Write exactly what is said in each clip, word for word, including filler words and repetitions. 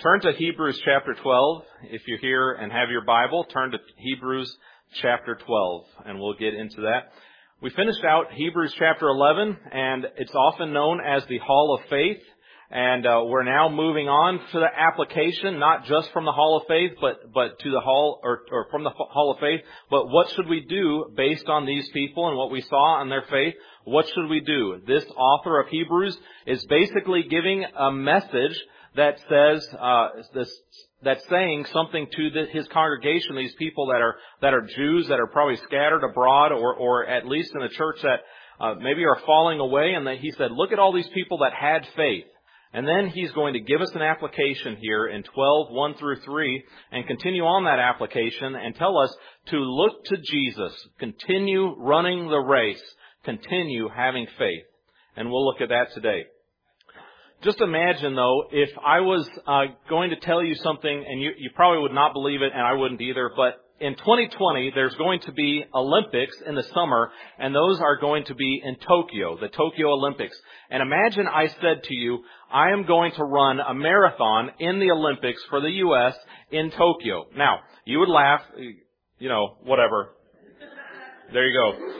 Turn to Hebrews chapter twelve. If you're here and have your Bible, turn to Hebrews chapter twelve, and we'll get into that. We finished out Hebrews chapter eleven, and it's often known as the Hall of Faith. And uh, we're now moving on to the application, not just from the Hall of Faith, but but to the Hall, or, or from the Hall of Faith. But what should we do based on these people and what we saw on their faith? What should we do? This author of Hebrews is basically giving a message that says, uh, this, that's saying something to the, his congregation, these people that are, that are Jews, that are probably scattered abroad, or, or at least in a church that, uh, maybe are falling away. And that he said, look at all these people that had faith. And then he's going to give us an application here in twelve, one through three, and continue on that application and tell us to look to Jesus, continue running the race, continue having faith. And we'll look at that today. Just imagine, though, if I was uh, going to tell you something, and you, you probably would not believe it, and I wouldn't either, but in twenty twenty, there's going to be Olympics in the summer, and those are going to be in Tokyo, the Tokyo Olympics. And imagine I said to you, I am going to run a marathon in the Olympics for the U S in Tokyo. Now, you would laugh, you know, whatever. There you go.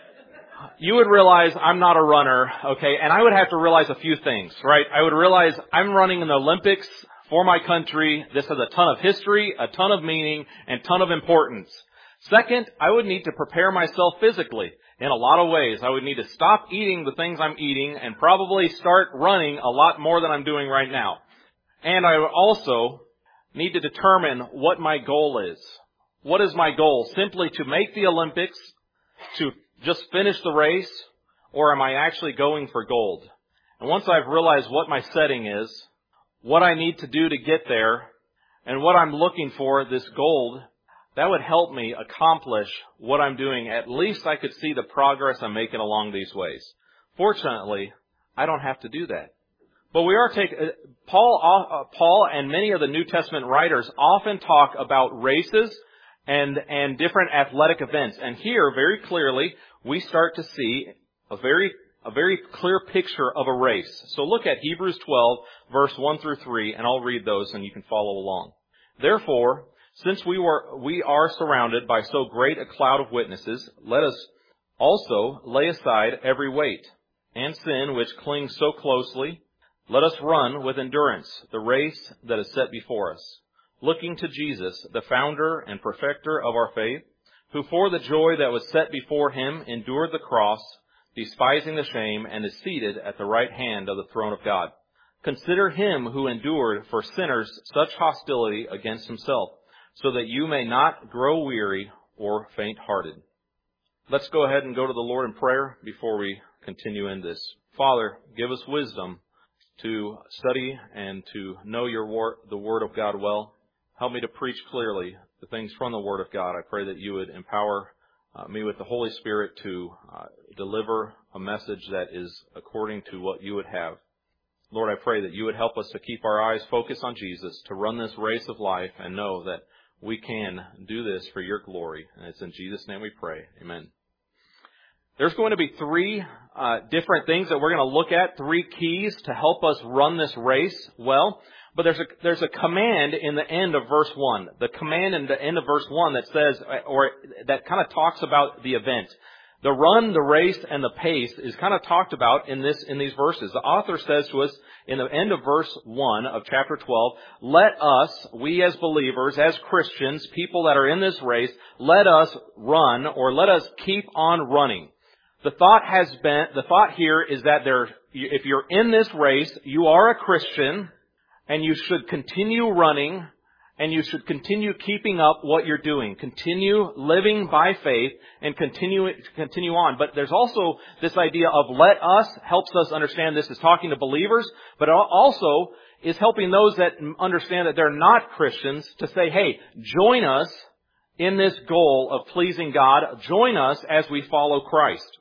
You would realize I'm not a runner, okay, and I would have to realize a few things, right? I would realize I'm running in the Olympics for my country. This has a ton of history, a ton of meaning, and a ton of importance. Second, I would need to prepare myself physically in a lot of ways. I would need to stop eating the things I'm eating and probably start running a lot more than I'm doing right now. And I would also need to determine what my goal is. What is my goal? Simply to make the Olympics, to just finish the race, or am I actually going for gold? And once I've realized what my setting is, what I need to do to get there, and what I'm looking for, this gold, that would help me accomplish what I'm doing. At least I could see the progress I'm making along these ways. Fortunately, I don't have to do that. But we are taking, Paul, uh, Paul and many of the New Testament writers often talk about races and, and different athletic events. And here, very clearly, we start to see a very A very clear picture of a race. So look at Hebrews twelve, verse one through three, and I'll read those and you can follow along. Therefore, since we were, we are surrounded by so great a cloud of witnesses, let us also lay aside every weight and sin which clings so closely. Let us run with endurance the race that is set before us, looking to Jesus, the founder and perfecter of our faith, who for the joy that was set before him endured the cross, despising the shame, and is seated at the right hand of the throne of God. Consider him who endured for sinners such hostility against himself, so that you may not grow weary or faint-hearted. Let's go ahead and go to the Lord in prayer before we continue in this. Father, give us wisdom to study and to know your word, the Word of God well. Help me to preach clearly the things from the Word of God. I pray that you would empower Uh, me with the Holy Spirit to uh, deliver a message that is according to what you would have. Lord, I pray that you would help us to keep our eyes focused on Jesus, to run this race of life and know that we can do this for your glory. And it's in Jesus' name we pray. Amen. There's going to be three uh, different things that we're going to look at, three keys to help us run this race well. But there's a, there's a command in the end of verse one. The command in the end of verse one that says, or that kind of talks about the event. The run, the race, and the pace is kind of talked about in this, in these verses. The author says to us in the end of verse one of chapter twelve, let us, we as believers, as Christians, people that are in this race, let us run, or let us keep on running. The thought has been, the thought here is that there, if you're in this race, you are a Christian, and you should continue running, and you should continue keeping up what you're doing. Continue living by faith, and continue continue on. But there's also this idea of let us helps us understand this is talking to believers, but also is helping those that understand that they're not Christians to say, hey, join us in this goal of pleasing God. Join us as we follow Christ.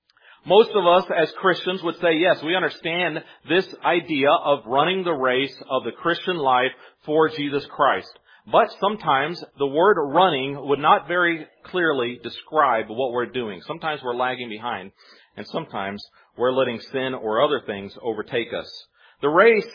Most of us as Christians would say, yes, we understand this idea of running the race of the Christian life for Jesus Christ. But sometimes the word running would not very clearly describe what we're doing. Sometimes we're lagging behind, and sometimes we're letting sin or other things overtake us. The race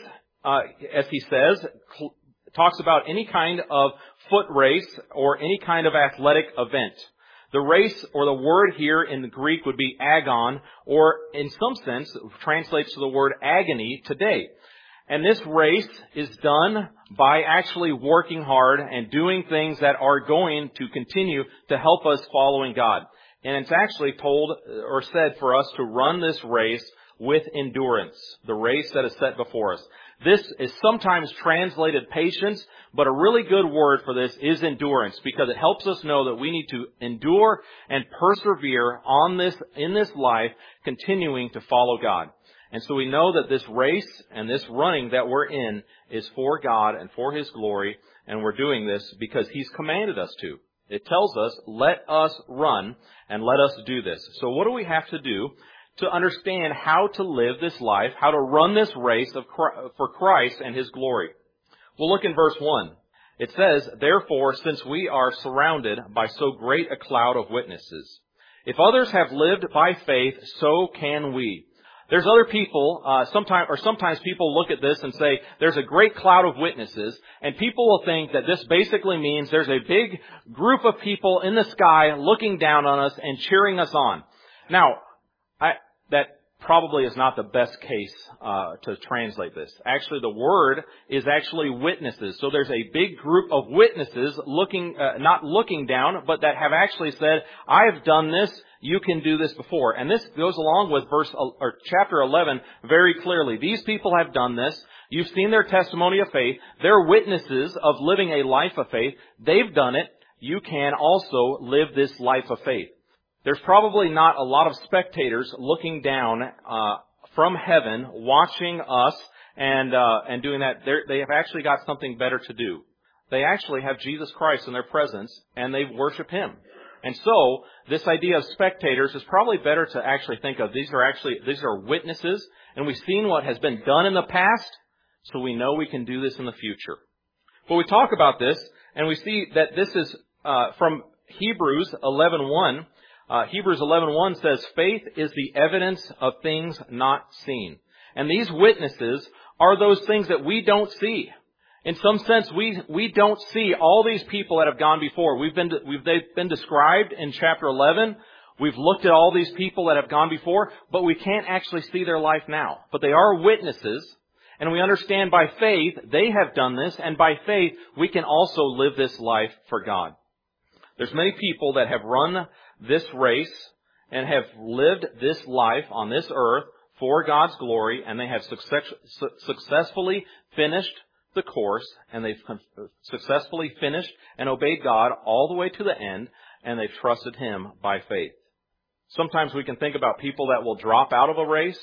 uh, as he says, cl- talks about any kind of foot race or any kind of athletic event. The race, or the word here in the Greek, would be agon, or in some sense translates to the word agony today. And this race is done by actually working hard and doing things that are going to continue to help us following God. And it's actually told or said for us to run this race with endurance, the race that is set before us. This is sometimes translated patience, but a really good word for this is endurance, because it helps us know that we need to endure and persevere on this, in this life, continuing to follow God. And so we know that this race and this running that we're in is for God and for His glory, and we're doing this because He's commanded us to. It tells us, let us run and let us do this. So what do we have to do to understand how to live this life, how to run this race of for Christ and His glory? We'll look in verse one. It says, therefore, since we are surrounded by so great a cloud of witnesses, if others have lived by faith, so can we. There's other people, uh, sometimes, or sometimes people look at this and say, there's a great cloud of witnesses, and people will think that this basically means there's a big group of people in the sky looking down on us and cheering us on. Now, I, that probably is not the best case uh, to translate this. Actually, the word is actually witnesses. So there's a big group of witnesses looking, uh, not looking down, but that have actually said, I have done this, you can do this before. And this goes along with verse or chapter eleven very clearly. These people have done this. You've seen their testimony of faith. They're witnesses of living a life of faith. They've done it. You can also live this life of faith. There's probably not a lot of spectators looking down uh, from heaven, watching us and uh, and doing that. They're, they have actually got something better to do. They actually have Jesus Christ in their presence, and they worship Him. And so, this idea of spectators is probably better to actually think of. These are actually these are witnesses, and we've seen what has been done in the past, so we know we can do this in the future. But we talk about this, and we see that this is uh, from Hebrews eleven one. Uh, Hebrews eleven one says, faith is the evidence of things not seen. And these witnesses are those things that we don't see. In some sense, we, we don't see all these people that have gone before. We've been, we've, they've been described in chapter eleven. We've looked at all these people that have gone before, but we can't actually see their life now. But they are witnesses, and we understand by faith they have done this, and by faith we can also live this life for God. There's many people that have run this race and have lived this life on this earth for God's glory, and they have success, su- successfully finished the course, and they've successfully finished and obeyed God all the way to the end, and they've trusted Him by faith. Sometimes we can think about people that will drop out of a race,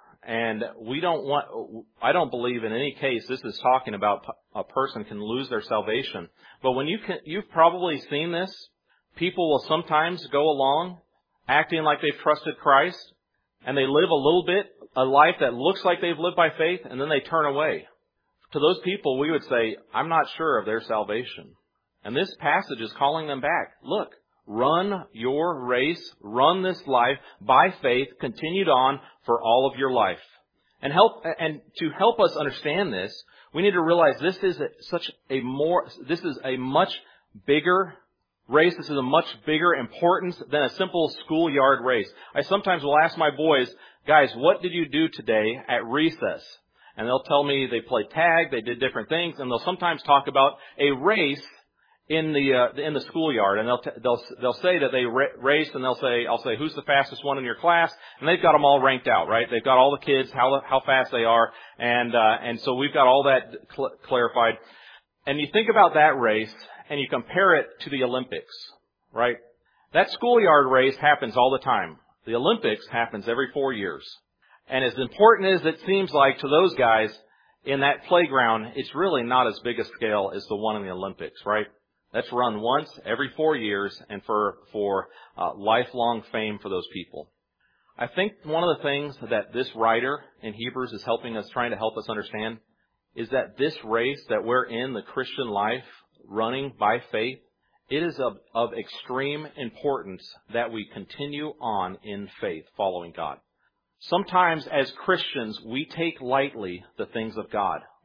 and we don't want, I don't believe in any case this is talking about a person can lose their salvation. But when you can, you've probably seen this, people will sometimes go along acting like they've trusted Christ, and they live a little bit, a life that looks like they've lived by faith, and then they turn away. To those people, we would say, I'm not sure of their salvation. And this passage is calling them back. Look, run your race, run this life by faith, continued on for all of your life. And help, and to help us understand this, we need to realize this is a, such a more, this is a much bigger race. This is a much bigger importance than a simple schoolyard race. I sometimes will ask my boys, guys, what did you do today at recess? And they'll tell me they played tag, they did different things, and they'll sometimes talk about a race in the uh, in the schoolyard, and they'll t- they'll they'll say that they ra- raced, and they'll say, I'll say, who's the fastest one in your class? And they've got them all ranked out, right? They've got all the kids, how how fast they are, and uh, and so we've got all that cl- clarified. And you think about that race, and you compare it to the Olympics, right? That schoolyard race happens all the time. The Olympics happens every four years. And as important as it seems like to those guys in that playground, it's really not as big a scale as the one in the Olympics, right? That's run once every four years and for, for uh, lifelong fame for those people. I think one of the things that this writer in Hebrews is helping us, trying to help us understand, is that this race that we're in, the Christian life, running by faith, it is of, of extreme importance that we continue on in faith, following God. Sometimes as Christians, we take lightly the things of God.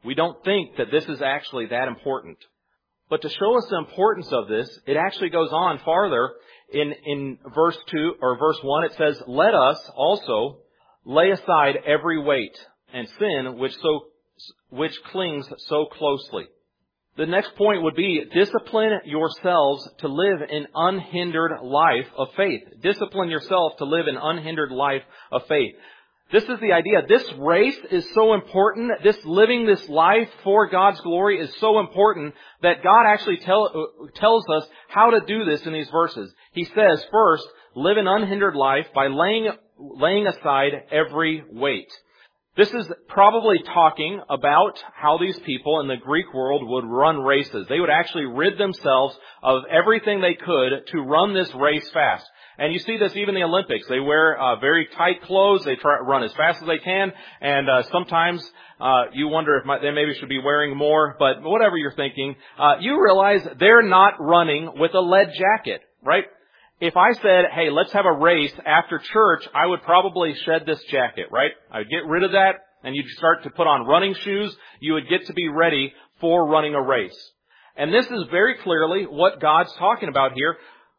We don't think that this is actually that important. But to show us the importance of this, it actually goes on farther. In, in verse two, or verse one, it says, "Let us also lay aside every weight and sin which so, which clings so closely." The next point would be, discipline yourselves to live an unhindered life of faith. Discipline yourself to live an unhindered life of faith. This is the idea. This race is so important. This living this life for God's glory is so important that God actually tell, tells us how to do this in these verses. He says, first, live an unhindered life by laying, laying aside every weight. This is probably talking about how these people in the Greek world would run races. They would actually rid themselves of everything they could to run this race fast. And you see this even in the Olympics. They wear uh, very tight clothes. They try to run as fast as they can. And uh, sometimes uh, you wonder if my, they maybe should be wearing more. But whatever you're thinking, uh, you realize they're not running with a lead jacket, right? If I said, hey, let's have a race after church, I would probably shed this jacket, right? I would get rid of that, and you'd start to put on running shoes. You would get to be ready for running a race. And this is very clearly what God's talking about here.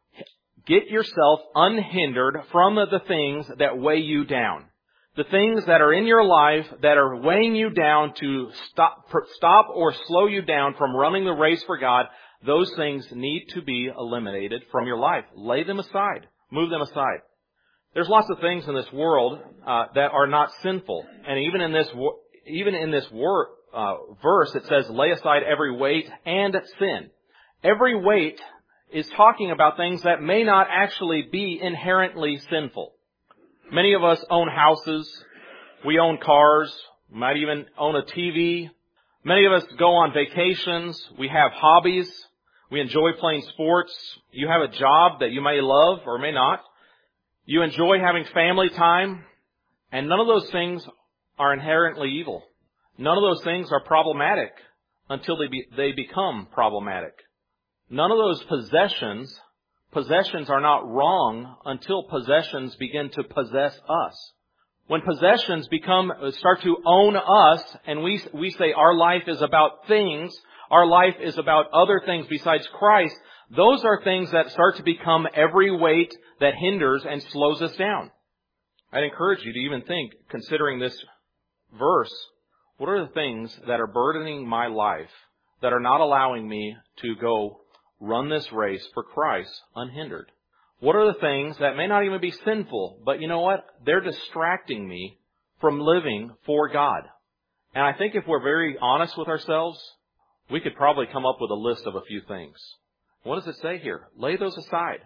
Get yourself unhindered from the things that weigh you down. The things that are in your life that are weighing you down to stop, stop or slow you down from running the race for God, those things need to be eliminated from your life. Lay them aside. Move them aside. There's lots of things in this world uh, that are not sinful. And even in this even in this wor- uh, verse, it says, lay aside every weight and sin. Every weight is talking about things that may not actually be inherently sinful. Many of us own houses. We own cars. We might even own a T V. Many of us go on vacations. We have hobbies. We enjoy playing sports. You have a job that you may love or may not. You enjoy having family time. And none of those things are inherently evil. None of those things are problematic until they be, they become problematic. None of those possessions, possessions are not wrong until possessions begin to possess us. When possessions become, start to own us, and we, we say our life is about things, our life is about other things besides Christ, those are things that start to become every weight that hinders and slows us down. I'd encourage you to even think, considering this verse, what are the things that are burdening my life that are not allowing me to go run this race for Christ unhindered? What are the things that may not even be sinful, but you know what? They're distracting me from living for God. And I think if we're very honest with ourselves, we could probably come up with a list of a few things. What does it say here? Lay those aside.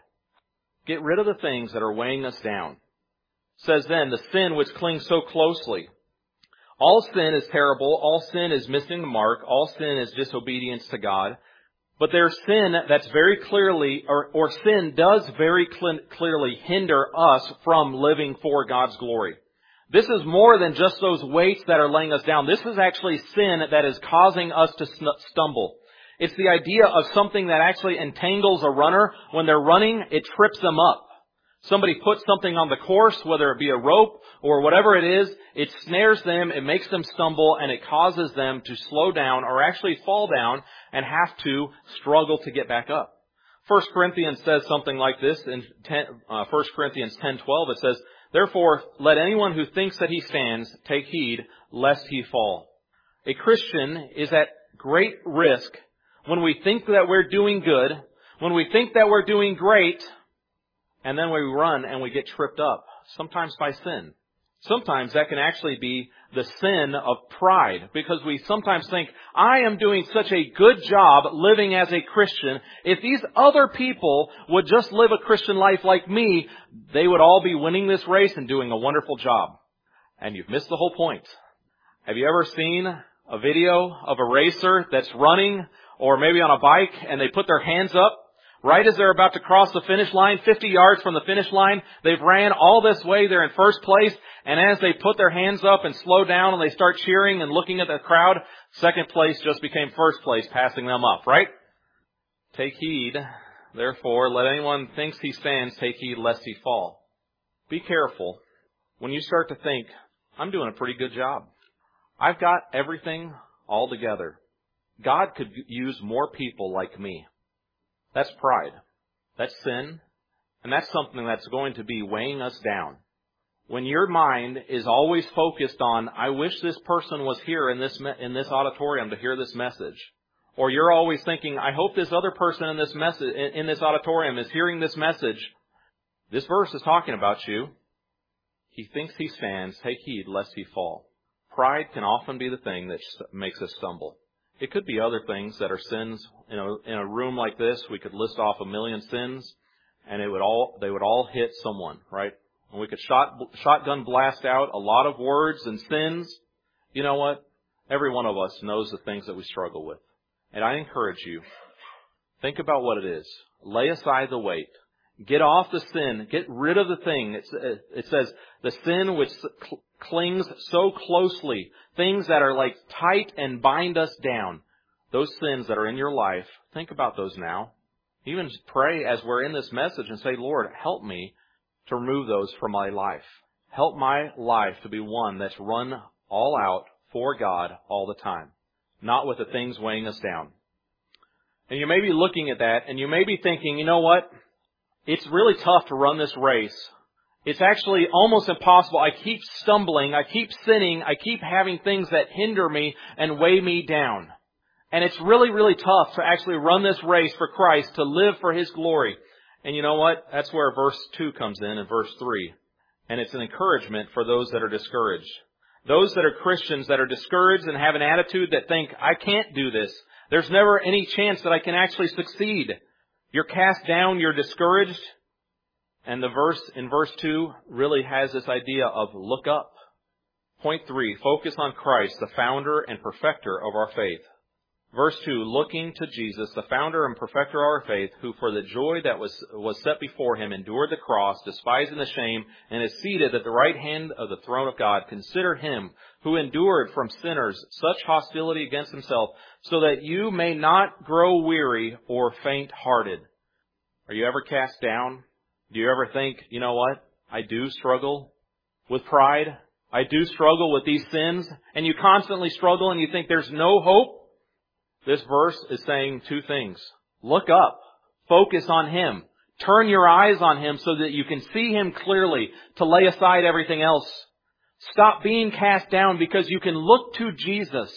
Get rid of the things that are weighing us down. It says then, the sin which clings so closely. All sin is terrible. All sin is missing the mark. All sin is disobedience to God. But there's sin that's very clearly, or, or sin does very cl- clearly hinder us from living for God's glory. This is more than just those weights that are laying us down. This is actually sin that is causing us to stumble. It's the idea of something that actually entangles a runner. When they're running, it trips them up. Somebody puts something on the course, whether it be a rope or whatever it is, it snares them, it makes them stumble, and it causes them to slow down or actually fall down and have to struggle to get back up. First Corinthians says something like this in ten, uh, First Corinthians ten twelve. It says, therefore, let anyone who thinks that he stands take heed lest he fall. A Christian is at great risk when we think that we're doing good, when we think that we're doing great, and then we run and we get tripped up, sometimes by sin. Sometimes that can actually be the sin of pride, because we sometimes think, I am doing such a good job living as a Christian. If these other people would just live a Christian life like me, they would all be winning this race and doing a wonderful job. And you've missed the whole point. Have you ever seen a video of a racer that's running, or maybe on a bike, and they put their hands up right as they're about to cross the finish line, fifty yards from the finish line? They've ran all this way, they're in first place, and as they put their hands up and slow down and they start cheering and looking at the crowd, second place just became first place, passing them up, right? Take heed, therefore, let anyone who thinks he stands take heed lest he fall. Be careful when you start to think, I'm doing a pretty good job. I've got everything altogether. God could use more people like me. That's pride. That's sin. And that's something that's going to be weighing us down. When your mind is always focused on, I wish this person was here in this in this auditorium to hear this message. Or you're always thinking, I hope this other person in this message in this auditorium is hearing this message. This verse is talking about you. He thinks he stands. Take heed lest he fall. Pride can often be the thing that makes us stumble. It could be other things that are sins. You know, in a room like this, we could list off a million sins, and it would all they would all hit someone, right? And we could shot, shotgun blast out a lot of words and sins. You know what? Every one of us knows the things that we struggle with. And I encourage you, think about what it is. Lay aside the weight. Get off the sin. Get rid of the thing. It's, it says the sin which clings so closely. Things that are like tight and bind us down. Those sins that are in your life, think about those now. Even pray as we're in this message and say, Lord, help me to remove those from my life. Help my life to be one that's run all out for God all the time. Not with the things weighing us down. And you may be looking at that and you may be thinking, you know what? It's really tough to run this race. It's actually almost impossible. I keep stumbling. I keep sinning. I keep having things that hinder me and weigh me down. And it's really, really tough to actually run this race for Christ, to live for His glory. And you know what? That's where verse two comes in and verse three. And it's an encouragement for those that are discouraged. Those that are Christians that are discouraged and have an attitude that think, I can't do this. There's never any chance that I can actually succeed. You're cast down, you're discouraged. And the verse in verse two really has this idea of look up. Point three, focus on Christ, the founder and perfecter of our faith. Verse two, looking to Jesus, the founder and perfecter of our faith, who for the joy that was, was set before Him endured the cross, despising the shame, and is seated at the right hand of the throne of God. Consider Him who endured from sinners such hostility against Himself, so that you may not grow weary or faint-hearted. Are you ever cast down? Do you ever think, you know what? I do struggle with pride. I do struggle with these sins. And you constantly struggle and you think there's no hope. This verse is saying two things. Look up. Focus on Him. Turn your eyes on Him so that you can see Him clearly, to lay aside everything else. Stop being cast down because you can look to Jesus.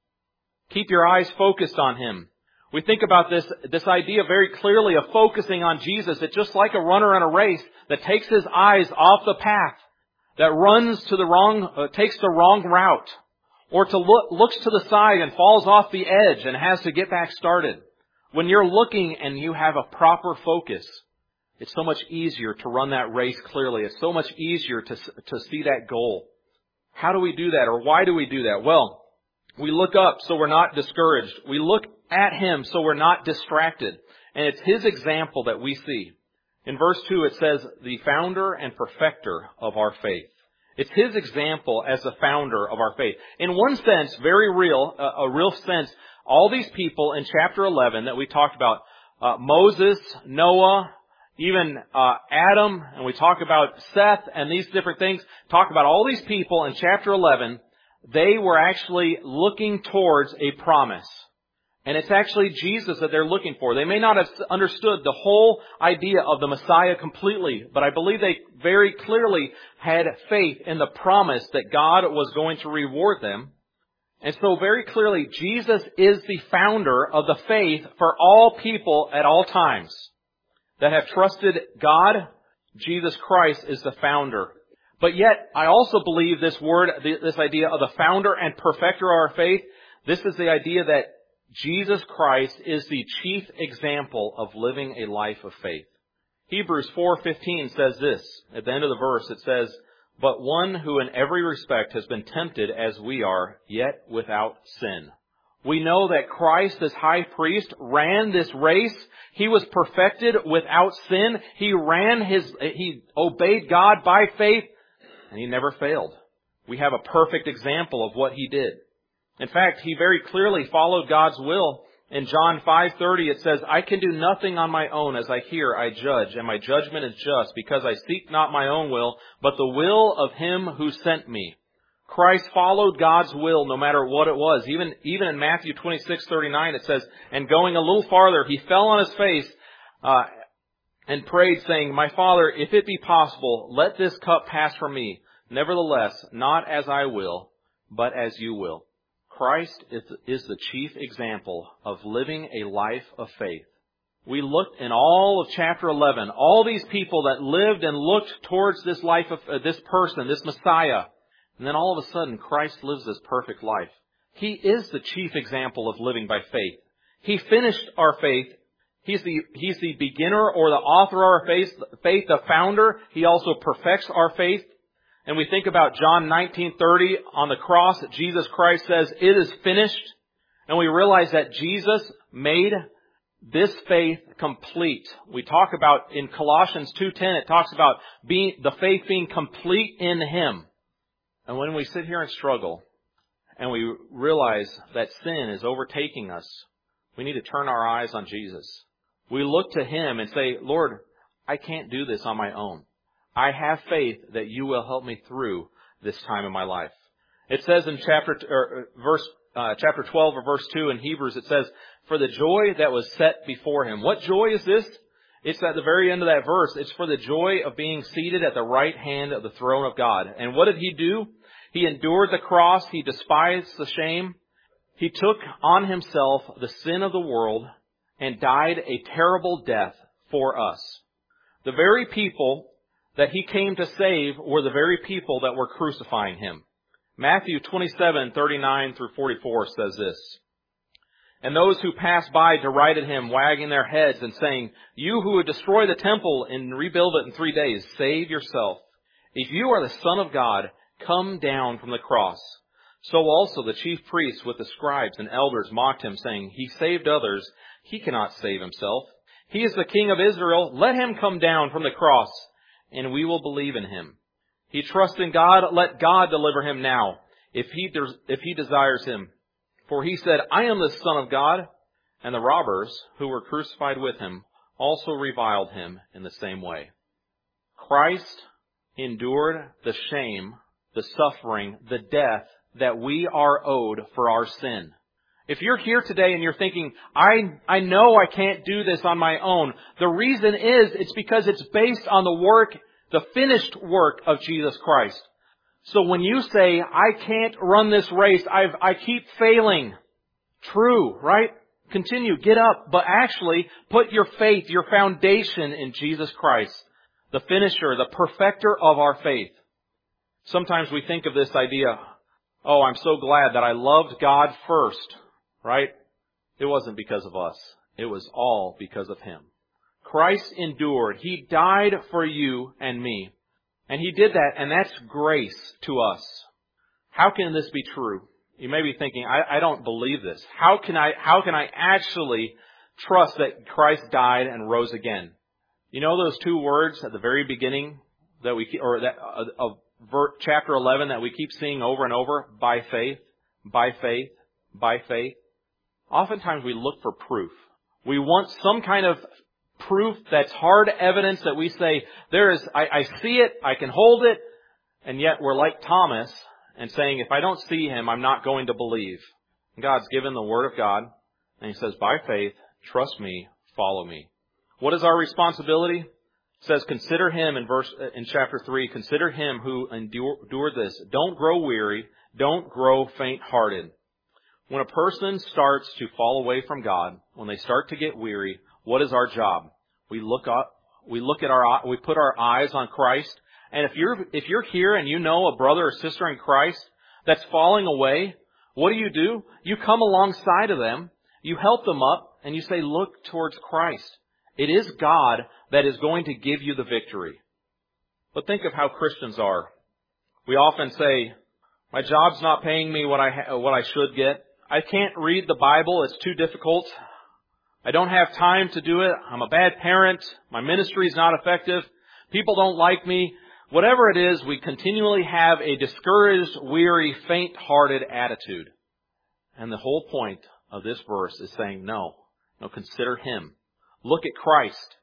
Keep your eyes focused on Him. We think about this, this idea very clearly of focusing on Jesus. It's just like a runner in a race that takes his eyes off the path, that runs to the wrong, uh, takes the wrong route. Or to look, looks to the side and falls off the edge and has to get back started. When you're looking and you have a proper focus, it's so much easier to run that race clearly. It's so much easier to, to see that goal. How do we do that, or why do we do that? Well, we look up so we're not discouraged. We look at Him so we're not distracted. And it's His example that we see. In verse two it says, the founder and perfecter of our faith. It's His example as the founder of our faith. In one sense, very real, uh, a real sense, all these people in chapter eleven that we talked about, uh, Moses, Noah, even uh, Adam, and we talk about Seth and these different things, talk about all these people in chapter eleven, they were actually looking towards a promise. And it's actually Jesus that they're looking for. They may not have understood the whole idea of the Messiah completely, but I believe they very clearly had faith in the promise that God was going to reward them. And so very clearly, Jesus is the founder of the faith for all people at all times that have trusted God. Jesus Christ is the founder. But yet, I also believe this word, this idea of the founder and perfecter of our faith, this is the idea that Jesus Christ is the chief example of living a life of faith. Hebrews four fifteen says this. At the end of the verse it says, but one who in every respect has been tempted as we are, yet without sin. We know that Christ as high priest ran this race. He was perfected without sin. He ran his, he obeyed God by faith, and He never failed. We have a perfect example of what He did. In fact, He very clearly followed God's will. In John five thirty it says, I can do nothing on my own. As I hear, I judge, and my judgment is just, because I seek not my own will, but the will of Him who sent me. Christ followed God's will no matter what it was. Even, even in Matthew twenty-six thirty-nine it says, and going a little farther, he fell on his face uh, and prayed, saying, My Father, if it be possible, let this cup pass from me. Nevertheless, not as I will, but as you will. Christ is, is the chief example of living a life of faith. We looked in all of chapter eleven, all these people that lived and looked towards this life of uh, this person, this Messiah. And then all of a sudden, Christ lives this perfect life. He is the chief example of living by faith. He finished our faith. He's the, he's the beginner or the author of our faith, faith, the founder. He also perfects our faith. And we think about John nineteen thirty on the cross. Jesus Christ says, it is finished. And we realize that Jesus made this faith complete. We talk about in Colossians two ten, it talks about being, the faith being complete in Him. And when we sit here and struggle and we realize that sin is overtaking us, we need to turn our eyes on Jesus. We look to Him and say, Lord, I can't do this on my own. I have faith that you will help me through this time in my life. It says in chapter, or verse, uh, chapter twelve or verse two in Hebrews, it says, for the joy that was set before Him. What joy is this? It's at the very end of that verse. It's for the joy of being seated at the right hand of the throne of God. And what did He do? He endured the cross. He despised the shame. He took on Himself the sin of the world and died a terrible death for us. The very people that He came to save were the very people that were crucifying Him. Matthew twenty-seven thirty-nine through forty-four says this. And those who passed by derided Him, wagging their heads and saying, you who would destroy the temple and rebuild it in three days, save yourself. If you are the Son of God, come down from the cross. So also the chief priests with the scribes and elders mocked Him, saying, He saved others. He cannot save Himself. He is the King of Israel. Let Him come down from the cross, and we will believe in Him. He trusts in God. Let God deliver him now, if he, if he desires Him. For He said, I am the Son of God. And the robbers who were crucified with Him also reviled Him in the same way. Christ endured the shame, the suffering, the death that we are owed for our sin. If you're here today and you're thinking, I, I know I can't do this on my own, the reason is it's because it's based on the work, the finished work of Jesus Christ. So when you say, I can't run this race, I've, I keep failing. True, right? Continue, get up, but actually put your faith, your foundation in Jesus Christ, the finisher, the perfecter of our faith. Sometimes we think of this idea, oh, I'm so glad that I loved God first, right? It wasn't because of us. It was all because of Him. Christ endured. He died for you and me. And He did that, and that's grace to us. How can this be true? You may be thinking, I, I don't believe this. How can I, how can I actually trust that Christ died and rose again? You know those two words at the very beginning that we, or that, uh, of chapter eleven that we keep seeing over and over? By faith, by faith, by faith. Oftentimes we look for proof. We want some kind of proof that's hard evidence that we say, there is, I, I see it, I can hold it, and yet we're like Thomas and saying, if I don't see Him, I'm not going to believe. And God's given the Word of God, and He says, by faith, trust me, follow me. What is our responsibility? It says, consider Him in verse, in chapter three, consider Him who endure, endured this. Don't grow weary, don't grow faint-hearted. When a person starts to fall away from God, when they start to get weary, what is our job? We look up, we look at our, we put our eyes on Christ. And if you're, if you're here and you know a brother or sister in Christ that's falling away, what do you do? You come alongside of them, you help them up, and you say, look towards Christ. It is God that is going to give you the victory. But think of how Christians are. We often say, my job's not paying me what I, ha- what I should get. I can't read the Bible. It's too difficult. I don't have time to do it. I'm a bad parent. My ministry is not effective. People don't like me. Whatever it is, we continually have a discouraged, weary, faint-hearted attitude. And the whole point of this verse is saying, no, no, consider Him. Look at Christ.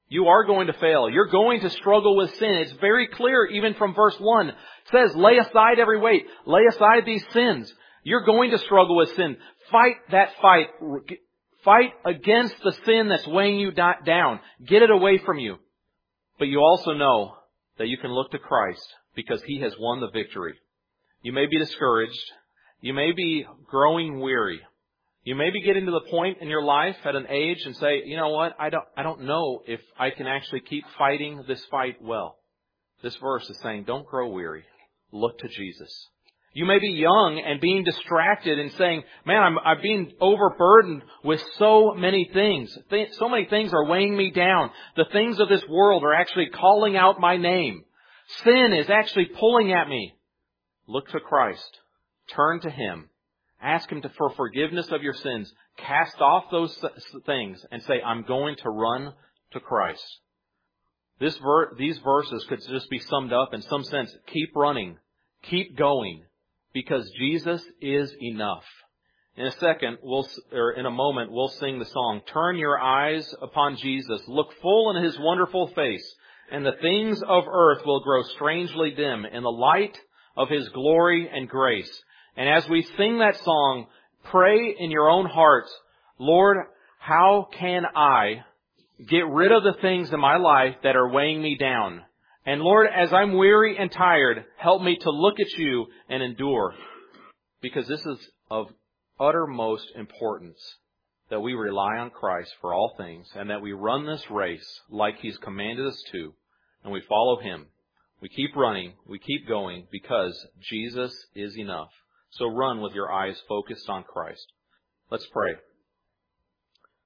You are going to fail. You're going to struggle with sin. It's very clear even from verse one. It says, lay aside every weight. Lay aside these sins. You're going to struggle with sin. Fight that fight. Fight against the sin that's weighing you down. Get it away from you. But you also know that you can look to Christ because He has won the victory. You may be discouraged. You may be growing weary. You may be getting to the point in your life at an age and say, you know what, I don't, I don't know if I can actually keep fighting this fight well. This verse is saying, don't grow weary. Look to Jesus. You may be young and being distracted and saying, man, I'm, I'm being overburdened with so many things. Th- so many things are weighing me down. The things of this world are actually calling out my name. Sin is actually pulling at me. Look to Christ. Turn to Him. Ask Him to, for forgiveness of your sins. Cast off those things and say, I'm going to run to Christ. This ver- these verses could just be summed up in some sense. Keep running. Keep going. Because Jesus is enough. In a second, we'll, or in a moment, we'll sing the song, Turn your eyes upon Jesus. Look full in His wonderful face. And the things of earth will grow strangely dim in the light of His glory and grace. And as we sing that song, pray in your own hearts, Lord, how can I get rid of the things in my life that are weighing me down? And Lord, as I'm weary and tired, help me to look at You and endure. Because this is of uttermost importance that we rely on Christ for all things and that we run this race like He's commanded us to, and we follow Him. We keep running, we keep going because Jesus is enough. So run with your eyes focused on Christ. Let's pray.